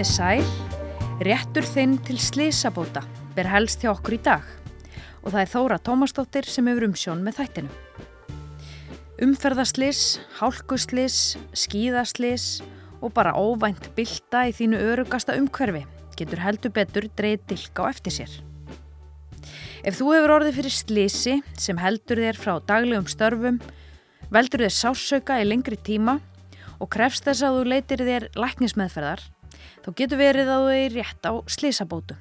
Komið sæl, réttur þinn til slysabóta ber helst hjá okkur í dag og það er Þóra Tómasdóttir sem hefur umsjón með þættinu. Umferðarslys, hálkuslys, skíðaslys og bara óvænt bylta í þínu öruggasta umhverfi getur heldur betur dregið dilk á eftir sér. Ef þú hefur orðið fyrir slysi sem heldur þér frá daglegum störfum, veldur þér sársauka í lengri tíma og krefst þess að þú leitir þér læknismeðferðar, þá getur verið að þú er rétt á slysabótum.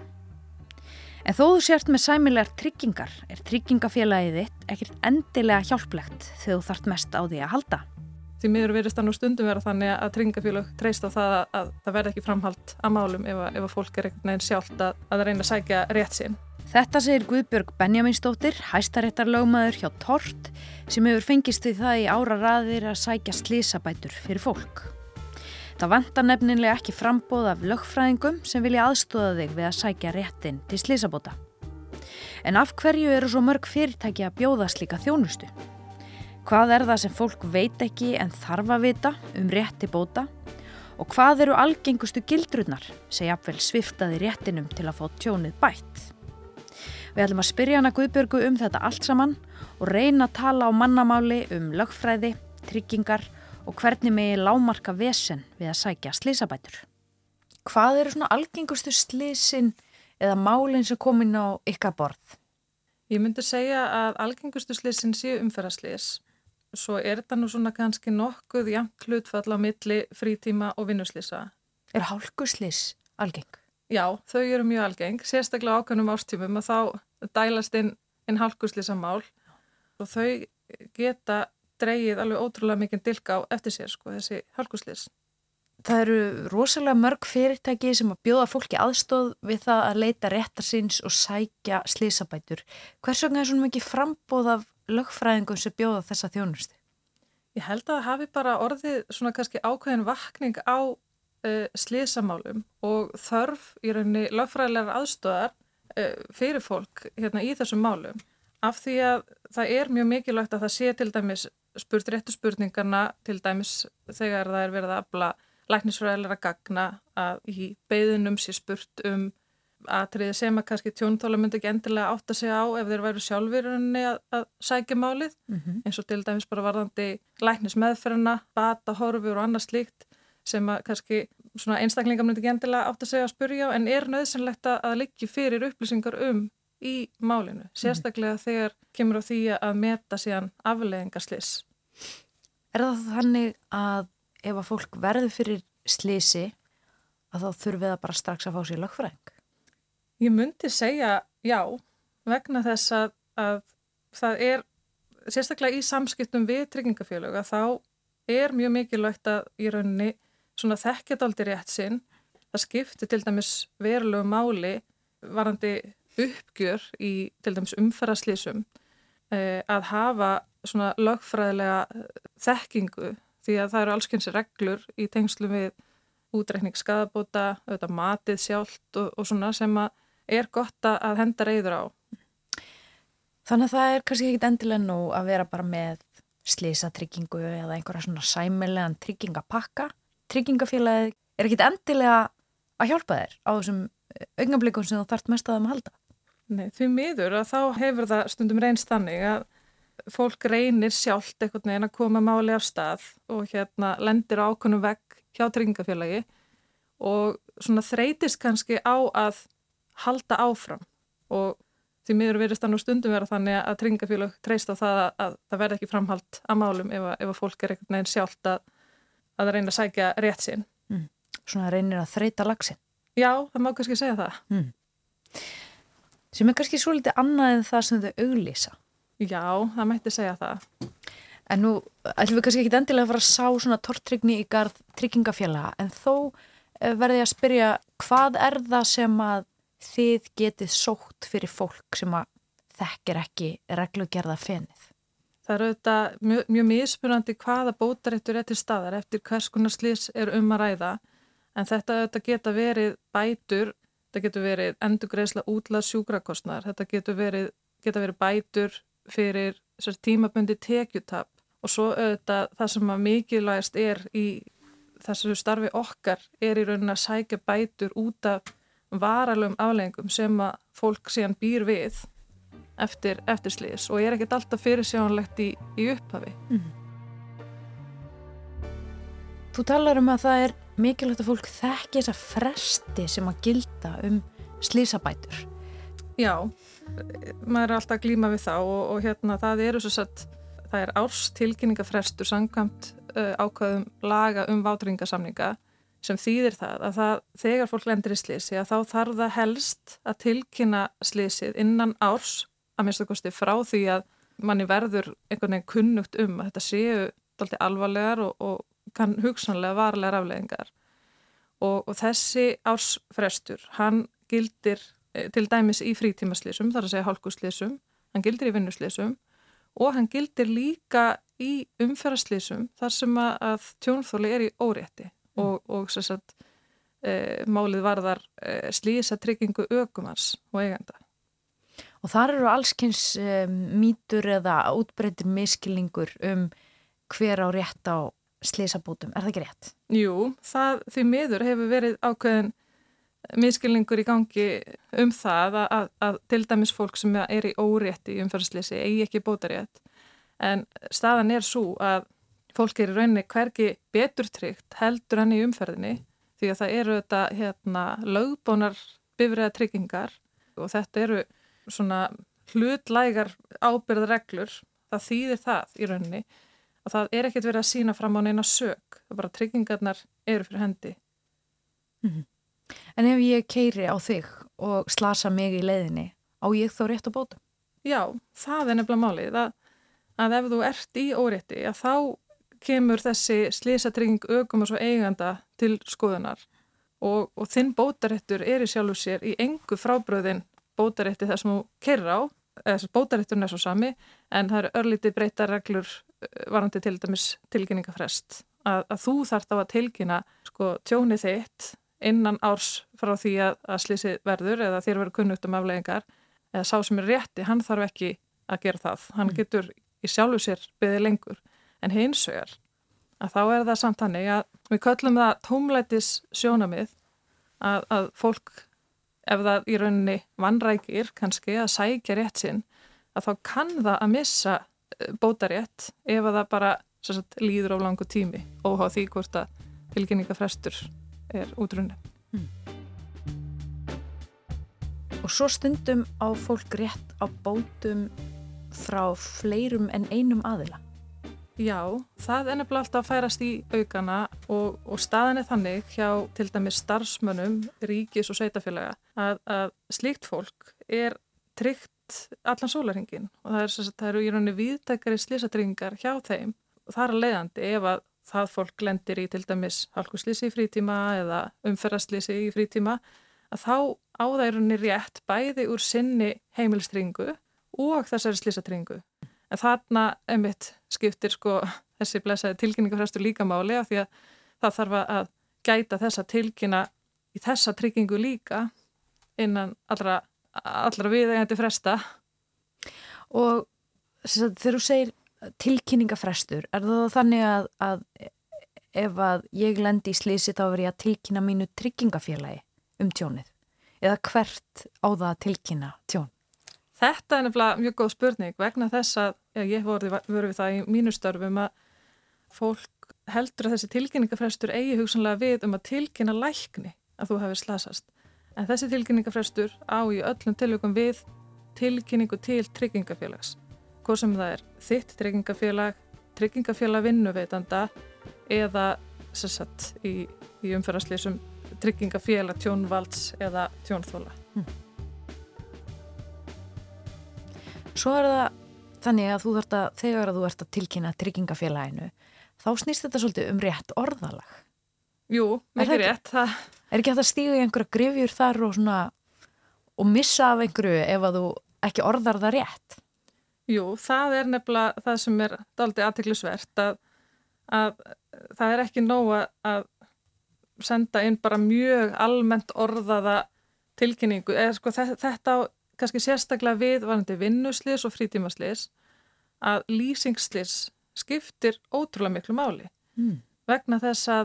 En þó þú sért með sæmilegar tryggingar er tryggingafélagið þitt ekkert endilega hjálplegt þegar þú þarft mest á því að halda. Því miður virðist það nú stundum vera þannig að tryggingafélag treysta á það að það verði ekki framhald að málum ef fólk er einhvern veginn sjálft að reyna að sækja rétt sinn. Þetta segir Guðbjörg Benjamínsdóttir, hæstaréttarlögmaður hjá Tort, sem hefur fengist við það í áraraðir að sækja slysabætur fyrir fólk. Það vantar nefnilega ekki framboð af lögfræðingum sem vilja aðstoða þig við að sækja réttinn til slysabóta. En af hverju eru svo mörg fyrirtæki að bjóða slíka þjónustu? Hvað er það sem fólk veit ekki en þarf að vita rétti bóta? Og hvað eru algengustu gildrurnar sem jafnvel sviftaði réttinum til að fá tjónið bætt? Við ætlum að spyrja hana Guðbjörgu þetta allt saman og reyna að tala á mannamáli lögfræði, tryggingar og hvernig megi lágmarka vesen við að sækja slysabætur. Hvað eru svona algengustu slysin eða málin sem komin á ykkar borð? Ég myndi segja að algengustu slysin séu umferðarslys. Svo er þetta nú svona kannski nokkuð jafnt hlutfall á milli frítíma og vinnuslysa. Er hálkuslys algeng? Já, þau eru mjög algeng, sérstaklega ákveðnum ástímum að þá dælast inn hálkuslýsamál og þau geta dregið alveg ótrúlega mikinn dilk á eftir sér, þessi hálkuslýs. Það eru rosalega mörg fyrirtæki sem að bjóða fólki aðstoð við það að leita réttar síns og sækja slysabætur. Hvers vegna er svona mikið framboð af lögfræðingum sem bjóða þessa þjónustu? Ég held að það hafi bara orðið svona kannski ákveðin vakning á slysamálum og þörf í rauninni lögfræðilegar aðstoðar fyrir fólk í þessum málum af því að það er mjög mikilvægt að það sé til dæmis spurt réttu spurningarna til dæmis þegar það er verið að afla læknisfræðilegra gagna að í beiðinum sé spurt atriði sem að kannski tjónþola myndi ekki endilega átta sig á ef þeir væru sjálfir í rauninni að sækja málið eins og til dæmis bara varðandi læknismeðferðina, bata, horfur og annað slíkt sem að kannski svona einstaklingar myndi ekki endilega átt að segja að spyrja en er nauðsynlegt að liggja fyrir upplýsingar í málinu, sérstaklega þegar kemur á því að meta síðan afleiðingarslys. Er það þannig að ef að fólk verður fyrir slysi að þá þurfið það bara strax að fá sér lögfræðing? Ég myndi segja já, vegna þess að það er sérstaklega í samskiptum við tryggingafélög að þá er mjög mikilvægt að í rauninni svona þekkjað aldrei rétt sinn. Það skiptir til dæmis verulegu máli varðandi uppgjör í til dæmis umferðarslysum að hafa svona lögfræðilega þekkingu því að það eru alls kyns reglur í tengslum við útreikning skaðabóta, auðvitað matið sjálft og svona sem að er gott að henda reiður á. Þannig að það er kannski ekkit endilega nú að vera bara með slysatryggingu eða einhverja svona sæmilegan tryggingapakka. Tryggingafélagið er ekkit endilega að hjálpa þér á þessum augnablikum sem þú þarft mest að þeim að halda. Nei, því miður að þá hefur það stundum reynst þannig að fólk reynir sjálft einhvern veginn að koma máli af stað og lendir á ákveðnum vegg hjá tryggingafélagi og svona þreytist kannski á að halda áfram og því miður virðist það nú stundum vera þannig að tryggingafélag treysta á það að það verði ekki framhald að málum ef fólk er einhvern veginn sjálft að reyna að sækja rétt sinn. Svona reynir að þreyta laxinn. Já, það má kannski segja það. Sem er kannski svolítið annað en það sem þau auglýsa. Já, það mætti segja það. En nú ætlum við kannski ekki endilega að fara að sá svona tortryggni í garð tryggingafélaga en þó verði ég að spyrja hvað er það sem að þið getið sótt fyrir fólk sem að þekkir ekki reglugerða fenið? Það eru auðvitað mjög mismunandi hvaða bótaréttur er til staðar eftir hvers konar slys er að ræða en þetta auðvitað geta verið bætur, þetta getur verið endurgreiðsla útlagðs sjúkrakostnaðar, þetta geta verið bætur fyrir tímabundi tekjutap og svo auðvitað það sem að mikilvægast er í þessu starfi okkar í rauninni að sækja bætur út af varanlegum afleiðingum sem að fólk síðan býr við eftir slys og ekkert alltaf fyrirsjáanlegt í upphafi. Þú talar að það mikilvægt að fólk þekki þessa fresti sem að gilda slysabætur. Já, maður alltaf að glíma við það og það er árstilkynningafrestur samkvæmt ákvæðum laga vátryggingasamninga sem þýðir það að þegar fólk lendir í slysi að þá þarf það helst að tilkynna slysið innan árs að minnsta kosti frá því að manni verður einhvern veginn kunnugt að þetta séu dálítið alvarlegar og kann hugsanlega varanlegar afleiðingar og þessi ársfrestur, hann gildir til dæmis í frítímaslysum, þar að segja hálkuslysum, hann gildir í vinnuslysum og hann gildir líka í umferðarslysum þar sem að tjónþoli í órétti og sem sagt málið varðar slysatryggingu ökumanns og eiganda. Og þar eru allskyns mýtur eða útbreiddur misskilningur hver á rétt á slysabótum. Er það ekki rétt? Jú, því miður hefur verið ákveðin misskilningur í gangi það að til dæmis fólk sem í órétti í umferðarslysi eigi ekki bótarétt. En staðan sú að fólk í rauninni hvergi betur tryggt heldur enn í umferðinni því að það eru þetta lögbónar bifreiðatryggingar og þetta eru svona hlutlægar ábyrgðarreglur. Það þýðir það í rauninni að það ekkert verið að sýna fram á neina sök. Það bara tryggingarnar eru fyrir hendi. En ef ég keyri á þig og slasa mig í leiðinni, á ég þá rétt á bótum? Já, það nefnilega málið að ef þú ert í órétti að þá kemur þessi slysatrygging ökumanns og eiganda til skoðunar og þinn bótaréttur í sjálfu sér í engu frábröðin bótarétti þar sem þú keyrir á, bótarétturinn svo sami en það eru örlítið breyttar reglur varandi til dæmis tilkynningafrest að þú þarft á að tilkynna tjónið þitt innan árs frá því að slysið verður eða þér verður kunnugt afleiðingar eða sá sem rétti, hann þarf ekki að gera það. Hann getur í sjálfu sér beðið lengur. En hins vegar að þá það samt þannig að við köllum það tómlætis sjónamið að fólk ef það í rauninni vanrækir kannski að sækja rétt sinn að þá kann það að missa bótarétt ef það bara líður á langu tími óháð því hvort að tilkynningafrestur útrunni. Og svo stundum á fólk rétt á bótum frá fleirum en einum aðila. Já, það nefnilega alltaf að færast í aukana og staðan þannig hjá til dæmis starfsmönnum, ríkis og sveitarfélaga að slíkt fólk tryggt allan sólarhringinn og það eru í rauninni víðtækari slysatryggingar hjá þeim og það leiðandi ef að það fólk lendir í til dæmis hálkuslýsi í frítíma eða umferðarslýsi í frítíma að þá á það í rauninni rétt bæði úr sinni heimilistryggingu og þessari slysatryggingu. En þarna einmitt skiptir þessi blessaði tilkynningafrestur líka máli af því að það þarf að gæta þessa tilkynna í þessa tryggingu líka innan allra viðeigandi fresta. Og þegar þú segir tilkynningafrestur, það þannig að ef að ég lendi í slysi þá verð ég að tilkynna mínu tryggingafélagi tjónið? Eða hvert á það að tilkynna tjón? Þetta nefnilega mjög góð spurning vegna þess að ég voru við það í mínu störfum að fólk heldur að þessi tilkynningafrestur eigi hugsanlega við að tilkynna lækni að þú hefur slasast. En þessi tilkynningafrestur á í öllum tilvikum við tilkynningu til tryggingafélags. Hvað sem það þitt tryggingafélag vinnuveitanda eða í umferðarslysum tryggingafélag tjónvalds eða tjónþola. Svo það þannig að þegar þú ert að tilkynna tryggingafélaginu, þá snýst þetta svolítið rétt orðalag. Jú, mikið rétt. Ekki hægt að stíga í einhverja gryfjur þar og missa af einhverju ef að þú ekki orðar það rétt? Jú, það nefnilega það sem dálítið athyglisvert að það ekki nóg að senda inn bara mjög almennt orðaða tilkynningu. Þetta á kannski sérstaklega við varandi vinnuslys og frítímaslys að lýsingsslys skiptir ótrúlega miklu máli. Vegna þess að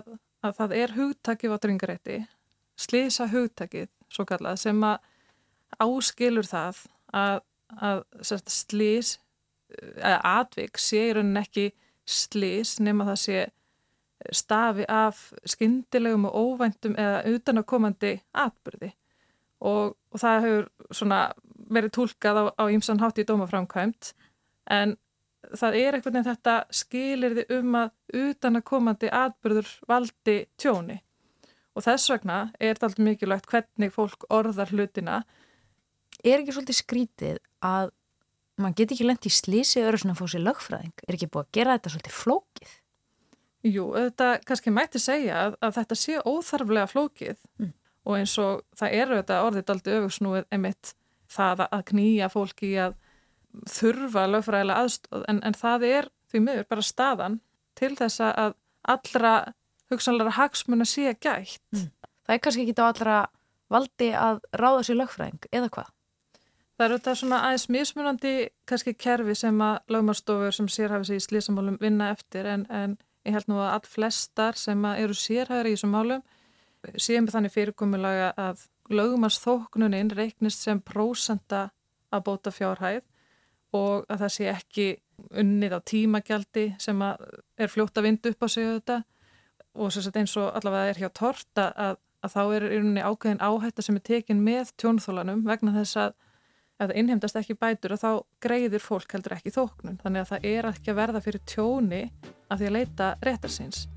að það er hugtakið vátryggingarétti, slysa hugtakið svo kallað sem að áskilur það að slys eða atvik sé í rauninni ekki slys nema það sé stafi af skyndilegum og óvæntum eða utanakomandi atburði og það hefur svona verið túlkað á ýmsan hátt í dómaframkvæmd en það er einhvern veginn þetta skilyrði að utanakomandi atburður valdi tjóni og þess vegna er það alltaf mikilvægt hvernig fólk orðar hlutina. Er ekki svolítið skrítið að maður geti ekki lent í slysi öðru svona að fá sér lögfræðing? Er ekki búið að gera þetta svolítið flókið? Jú, þetta kannski mætti segja að þetta sé óþarflega flókið og eins og það eru þetta orðið dálítið öfugsnúið einmitt það að knýja fólki í að þurfa lögfræðilega aðstoð en það er því miður bara staðan til þess að allra hugsanlega hagsmuna sé gætt. Það er kannski ekki á allra valdi að ráða sér lögfræðing eða hvað? Það eru þetta svona aðeins mismunandi kannski kerfi sem að lögmannsstofur sem sérhæfi sig í slysamálum vinna eftir en ég held nú að all flestar sem eru sérhæfari í þessum málum séum þannig fyrirkomulega að lögmannsþóknunin reiknist sem prósenta að bóta fjárhæð og að það sé ekki unnið á tímagjaldi sem er fljótt að vinda upp á sig þetta og svo eins og allavega er hjá Tort að þá er í rauninni ákveðin áhætta sem er tekin með tjónþólanum vegna þess að ef það innheimtast ekki bætur þá greiðir fólk heldur ekki þóknun. Þannig að það er ekki að verða fyrir tjóni af því að leita réttar síns.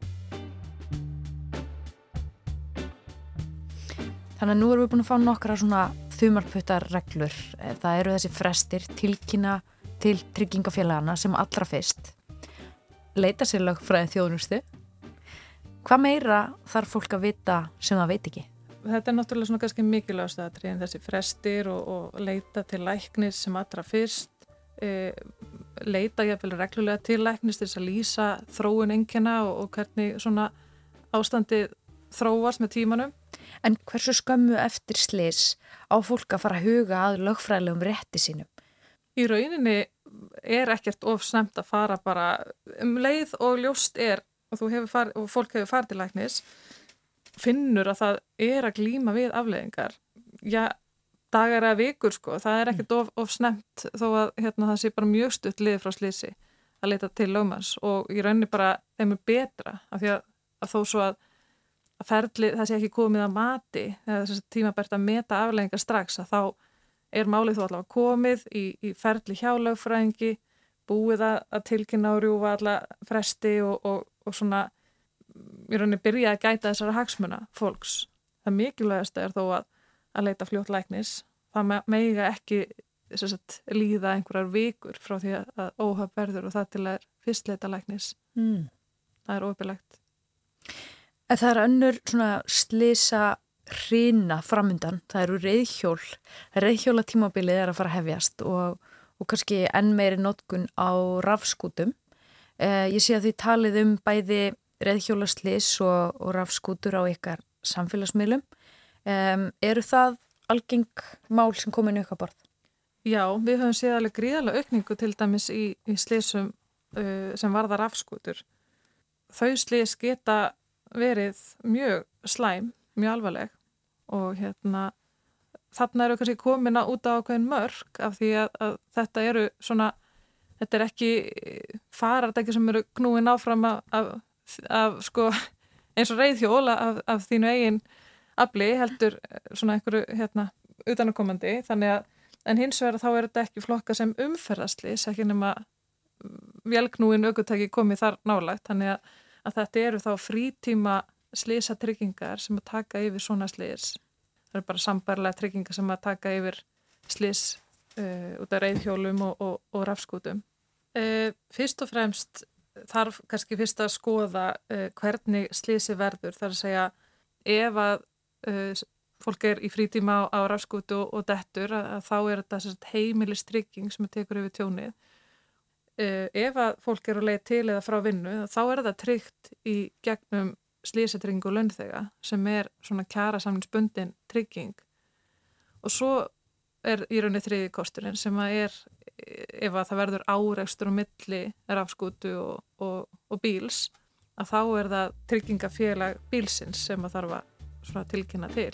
Þannig að nú erum við búin að fá nokkra svona þumalputtar reglur. Það eru þessi frestir tilkynna til tryggingafélagana sem allra fyrst. Leita sér lögfræði þjónustu. Hvað meira þarf fólk að vita sem það veit ekki? Þetta er náttúrulega svona kannski mikilvægast atriði en þessi frestir og leita til læknis sem allra fyrst, leita jafnvel reglulega til læknis til þess að lýsa þróun einkenna og hvernig svona ástandið þróast með tímanum. En hversu skömmu eftir slys á fólk að fara að huga að lögfræðilegum rétti sínum? Í rauninni er ekkert of snemmt að fara bara leið og ljóst er og fólk hefur farið til læknis finnur að það er að glíma við afleiðingar. Já, dagar eða vikur sko, það er ekkert of snemmt þó að það sé bara mjög stutt liðið frá slysi að leita til lögmanns og í rauninni bara þeim er betra af því að þó svo að ferli, það sé ekki komið að mati eða þess að tímabært að meta afleiðingar strax að þá er málið þó allavega komið í ferli hjá lögfræðingi, búið að tilkynna og rjúfa alla fresti og svona í rauninni byrja að gæta þessara hagsmuna fólks. Það mikilvægast er þó að leita fljótt læknis. Það mega ekki líða einhverjar vikur frá því að óhöpp verður og það til að fyrst leita læknis. Það er óbyrlegt. Það er önnur svona slysa hrina framundan. Það eru reiðhjól. Reiðhjólatímabilið er að fara að hefjast og kannski enn meiri notkun á rafskútum. Ég sé að þið talið bæði reiðhjólaslys og rafskútur á ykkar samfélagsmiðlum. Eru það algeng mál sem komin í ykkar borð? Já, við höfum séð alveg gríðarlega aukningu til dæmis í slysum sem varða rafskútur. Þau slys geta verið mjög slæm, mjög alvarleg og þarna eru kannski komin út á ákveðin mörk af því að þetta er ekki farartæki sem eru knúin áfram af sko eins og reiðhjól af þínu eigin afli heldur svona einhverju utanakomandi þannig að en hins vegar þá er þetta ekki flokka sem umferðarslys ekki nema vélknúin ökutæki komið þar nálægt þannig að þetta eru þá frítíma slysatryggingar sem að taka yfir svona slys. Það eru bara sambærilega tryggingar sem að taka yfir slys út af reiðhjólum og rafskútum. Fyrst og fremst þarf kannski fyrst að skoða hvernig slysi verður. Það er að segja ef að fólk er í frítíma á rafskútu og dettur að þá er þetta heimilistrygging sem tekur yfir tjónið. Ef að fólk er á leið til eða frá vinnu þá er þetta tryggt í gegnum slysatryggingu og launþega sem er svona kjarasamningsbundin trygging og svo er í rauninni þriðji kosturinn sem að er ef að það verður árekstur á milli rafskútu og bíls að þá það tryggingafélag bílsins sem að þarf að tilkynna til.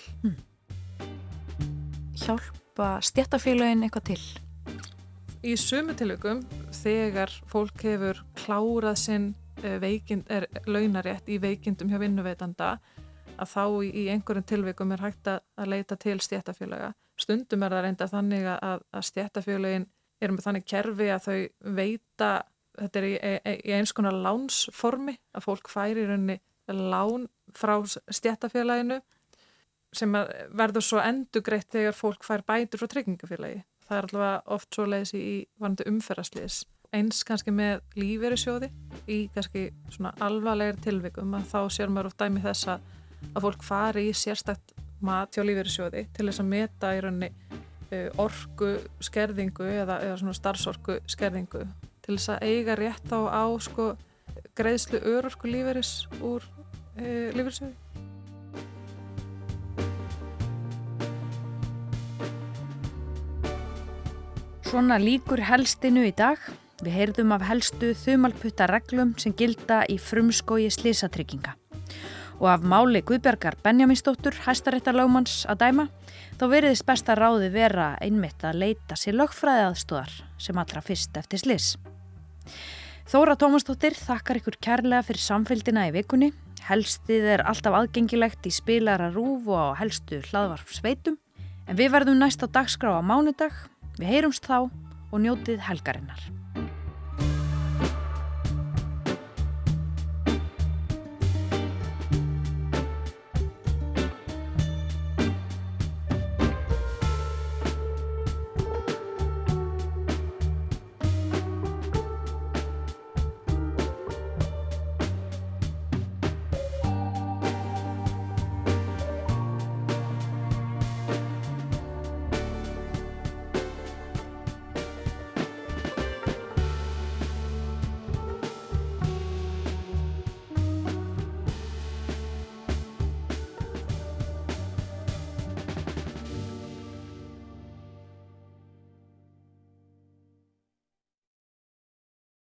Hjálpa stéttarfélögin eitthvað til? Í sumu tilvikum þegar fólk hefur klárað sinn launarétt í veikindum hjá vinnuveitanda að þá í einhverjum tilvikum hægt að leita til stéttarfélaga. Stundum það reynda þannig að stéttarfélögin með þannig kerfi að þau veita, þetta í eins konar lánsformi, að fólk fær í rauninni lán frá stéttarfélaginu sem verður svo endurgreitt þegar fólk fær bætur frá tryggingafélagi. Það allavega oft svo leiðis í varðandi umferðarslys. Eins kannski með lífeyrissjóði í kannski svona alvarlegir tilvikum að þá sér maður oft dæmi þess að fólk fari í sérstakt mat hjá lífeyrissjóði til þess að meta í rauninni orku skerðingu eða svona starfsorku skerðingu til þess að eiga rétt á greiðslu örorku lífeyris úr lífeyrissjóði. Svona lýkur helstinu í dag. Við heyrðum af helstu þumalputta reglum sem gilda í frumskógi slysatrygginga. Og af máli Guðbjargar Benjamínsdóttur, hæstaréttarlögmanns að dæma, þá veriðist besta ráði vera einmitt að leita sér lögfræðiaðstoðar sem allra fyrst eftir slys. Þóra Tómasdóttir þakkar ykkur kærlega fyrir samfylgdina í vikunni. Helstið alltaf aðgengilegt í spilara RÚV og á helstu hlaðvarpsveitum. En við verðum næst á dagskrá á mánudag. Við heyrumst þá og njótið helgarinnar.